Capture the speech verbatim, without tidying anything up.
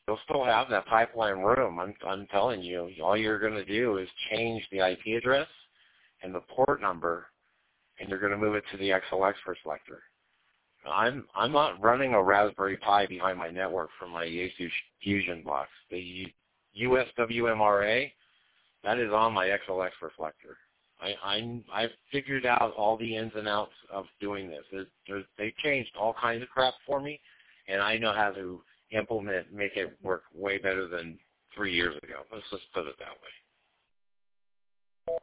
you'll still have that pipeline room. I'm, I'm telling you, all you're going to do is change the I P address and the port number, and you're going to move it to the X L X for selector. I'm I'm not running a Raspberry Pi behind my network from my Yaesu Fusion box. The U S W M R A, that is on my X L X reflector. I, I'm, I've figured out all the ins and outs of doing this. It, there's, they changed all kinds of crap for me, and I know how to implement, make it work way better than three years ago. Let's just put it that way.